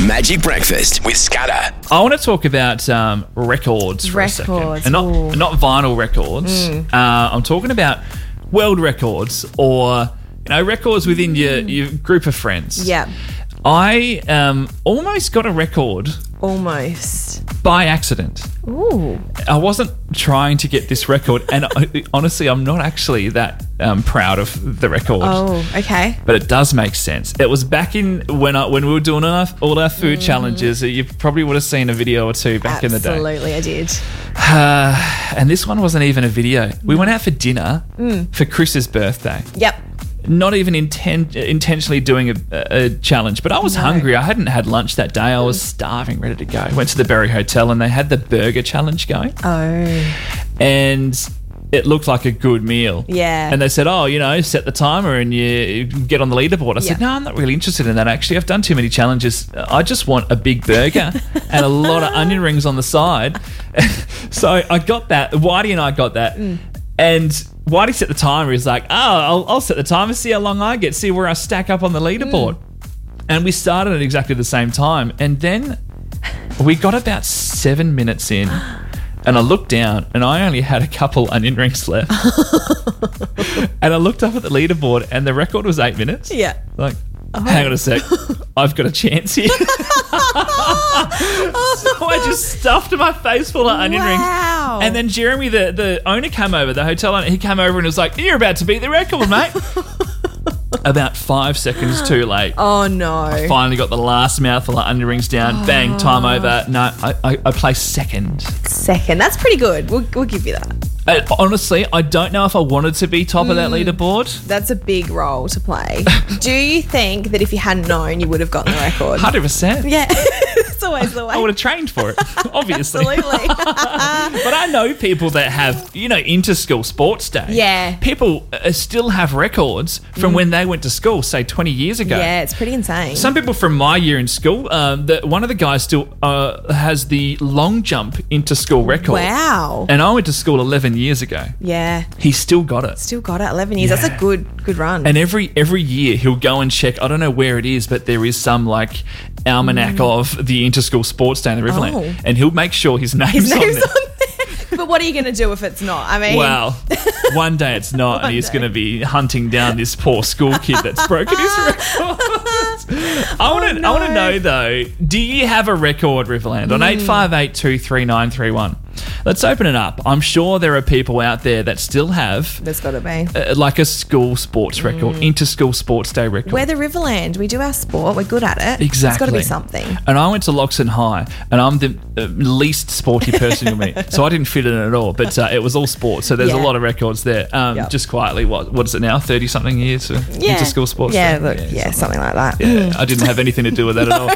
Magic Breakfast with Scudder. I want to talk about records for a second. And not vinyl records. I'm talking about world records or records within your group of friends. Yeah. I almost got a record Almost. by accident. Ooh. I wasn't trying to get this record, and honestly, I'm not actually that proud of the record. Oh, okay. But it does make sense. It was back in when we were doing all our food challenges. You probably would have seen a video or two back in the day. Absolutely, I did. And this one wasn't even a video. We went out for dinner for Chris's birthday. Yep. Not even intentionally doing a challenge, but I was hungry. I hadn't had lunch that day. I was starving, ready to go. Went to the Berry Hotel and they had the burger challenge going. Oh. And it looked like a good meal. Yeah. And they said, set the timer and you get on the leaderboard. I said, no, I'm not really interested in that, actually. I've done too many challenges. I just want a big burger and a lot of onion rings on the side. So I got that. Whitey and I got that. And Whitey set the timer. He's like, I'll set the timer, see how long I get, see where I stack up on the leaderboard. And we started at exactly the same time. And then we got about 7 minutes in. And I looked down and I only had a couple onion rings left. And I looked up at the leaderboard and the record was 8 minutes. Yeah. Like, hang on a sec. I've got a chance here. So I just stuffed my face full of onion rings. And then Jeremy, the owner, came over, the hotel owner, he came over and was like, you're about to beat the record, mate. About 5 seconds too late. Oh, no. I finally got the last mouthful of onion rings down. Bang, time over. No, I placed second. Second. That's pretty good. We'll give you that. Honestly, I don't know if I wanted to be top of that leaderboard. That's a big role to play. Do you think that if you hadn't known, you would have gotten the record? 100%. Yeah. It's always the way. I would have trained for it, obviously. Absolutely. But I know people that have, inter-school sports day. Yeah. People still have records from when they went to school, say 20 years ago. Yeah, it's pretty insane. Some people from my year in school, one of the guys still has the long jump inter-school record. Wow. And I went to school 11 years ago. Yeah. He's still got it. Still got it. 11 years. That's a good run. And every year he'll go and check. I don't know where it is, but there is some almanac of the inter-school sports day in the Riverland. Oh. And he'll make sure his name's on there. But what are you going to do if it's not? I mean... Well, one day it's not, and he's going to be hunting down this poor school kid that's broken his record. I want to know, though, do you have a record, Riverland? On 858-23931. Let's open it up. I'm sure there are people out there that still have... There's got to be. Like a school sports record, inter-school sports day record. We're the Riverland. We do our sport. We're good at it. Exactly. It's got to be something. And I went to Loxton High, and I'm the least sporty person you'll meet. So I didn't fit in at all, but it was all sports. So there's a lot of records there. Just quietly, what is it now? 30-something years for inter-school sports day? Something like that. Yeah, I didn't have anything to do with that at all.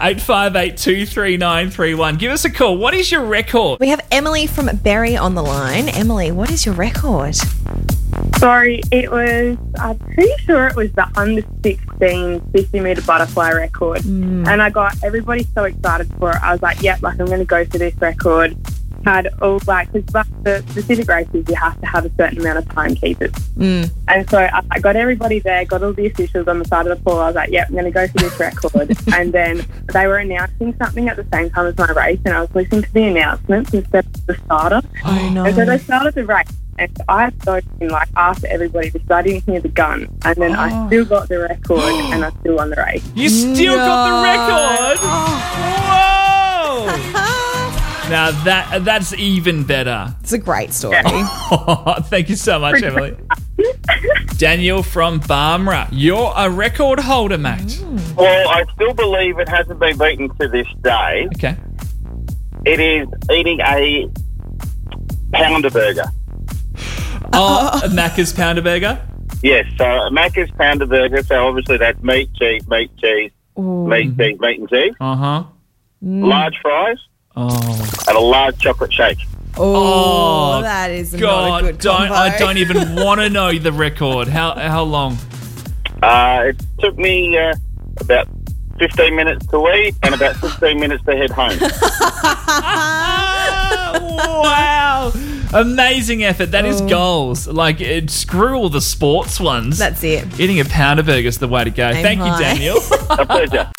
858-23931. Give us a call. What is your record? We have Emily from Berry on the line. Emily, what is your record? Sorry, I'm pretty sure it was the under 16 50 metre butterfly record. And I got everybody so excited for it. I was like, I'm going to go for this record. Had all because the specific races you have to have a certain amount of time keepers. And so I got everybody there, got all the officials on the side of the pool. I was like, I'm going to go for this record. And then they were announcing something at the same time as my race, and I was listening to the announcements instead of the starter. Oh no! And so they started the race, and I started after everybody because I didn't hear the gun, and then I still got the record, and I still won the race. You still got the record? Whoa! Now that's even better. It's a great story. Thank you so much, Emily. Daniel from Barmera, you're a record holder, mate. Well, I still believe it hasn't been beaten to this day. Okay. It is eating a pounder burger. Oh, a Macca's pounder burger? Yes, so a Macca's pounder burger. So obviously that's meat, cheese, meat, cheese, meat, and cheese. Uh-huh. Large fries. Oh. And a large chocolate shake. Oh, that is not a good combo. I don't even want to know the record. How long? It took me about 15 minutes to eat and about 15 minutes to head home. Wow. Amazing effort. That is goals. Screw all the sports ones. That's it. Eating a pounder burger is the way to go. Thank you, Daniel. A pleasure.